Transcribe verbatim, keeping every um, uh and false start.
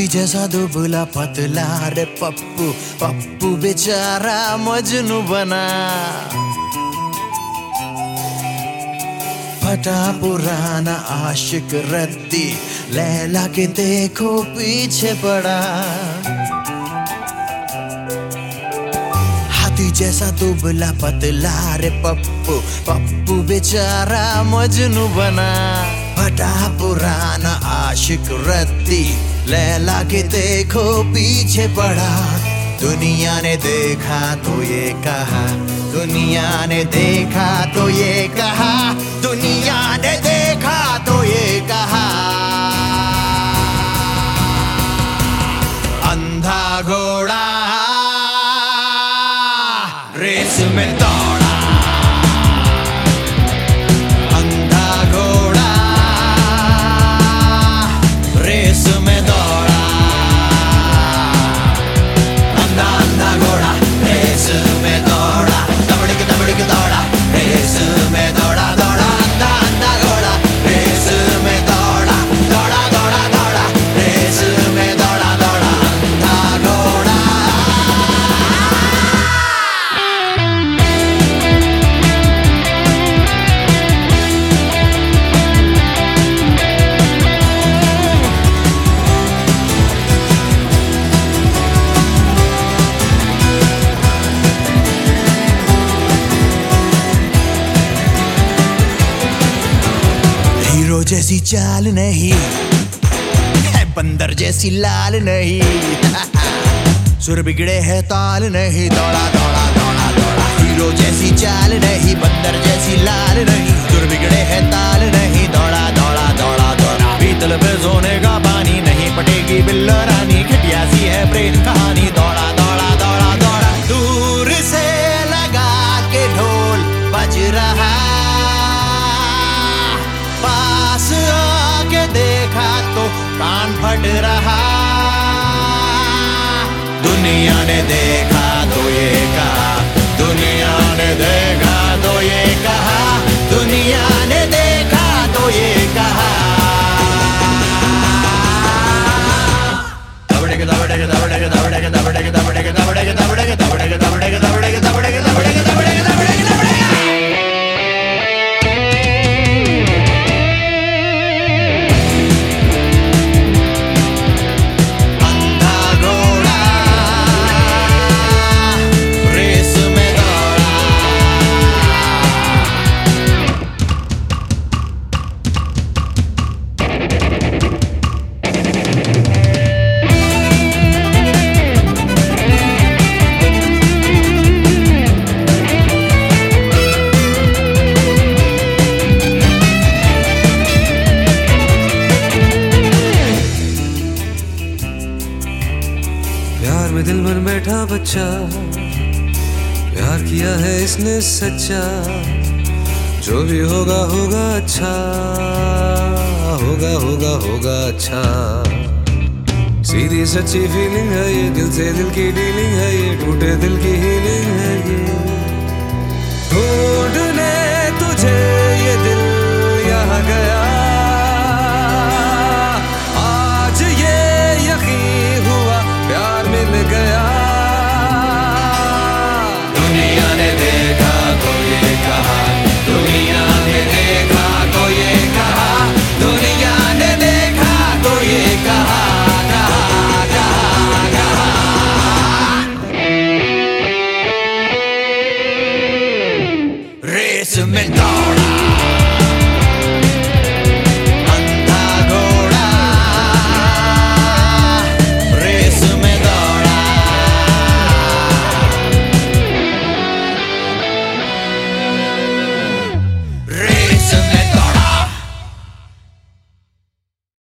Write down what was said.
हाथी जैसा दुबला पतला रे पप्पू, पप्पू बेचारा मजनू बना। फटा पुराना आशिक रद्दी, लैला के देखो पीछे पड़ा। हाथी जैसा दुबला पतला रे पप्पू, पप्पू बेचारा मजनू बना। फटा पुराना आशिक रद्दी, लैला के देखो पीछे पड़ा। दुनिया ने देखा तो ये कहा, दुनिया ने देखा तो ये कहा, दुनिया ने देखा तो ये कहा, अंधा घोड़ा रेस में दौड़ा। अंधा घोड़ा रेस में दौड़ा। अंधा अंधा घोड़ा रेस में दौड़ा, दबड़क दबड़क दौड़ा, रेस में दौड़ा दौड़ा। अंधा अंधा घोड़ा रेस में दौड़ा, दौड़ा दौड़ा दौड़ा, रेस में दौड़ा दौड़ा। अंधा घोड़ा। हीरो जैसी चाल नहीं है, बंदर जैसी लाल नहीं। सुर बिगड़े है ताल नहीं, दौड़ा दौड़ा दौड़ा दौड़ा। हीरो जैसी चाल नहीं, बंदर जैसी लाल नहीं। सुर बिगड़े है ताल नहीं, दौड़ा दौड़ा दौड़ा दौड़ा। पीतल पे सोने का पानी नहीं, पटेगी बिल्लो रानी। खटिया सी है प्रेम कहानी, दौड़ा दौड़ा दौड़ा दौड़ा। दूर से लगा के ढोल बज रहा, पास आके देखा तो कान फट रहा। दुनिया ने देखा तो ये कहा, दुनिया ने देखा तो ये कहा, दुनिया ने देखा तो ये कहा। दबड़क दबड़क दबड़क दबड़क दबड़क दबड़क दबड़क दबड़क दबड़क दबड़क दबड़क दबड़क दबड़क दबड़क दबड़क। प्यार में दिल भर बैठा बच्चा, प्यार किया है इसने सच्चा। जो भी होगा होगा अच्छा, होगा होगा होगा अच्छा। सीधी सच्ची फीलिंग है ये, दिल से दिल की डीलिंग है ये, टूटे दिल की हीलिंग है ये। ढूंढने तुझे ये दिल यहाँ गया, आज ये यकीन हुआ प्यार मिल गया। दुनिया ने देखा तो ये कहा, दुनिया ने देखा तो ये कहा, दुनिया ने देखा तो ये कहा, कहा कहा कहा। रेस में दौड़ा।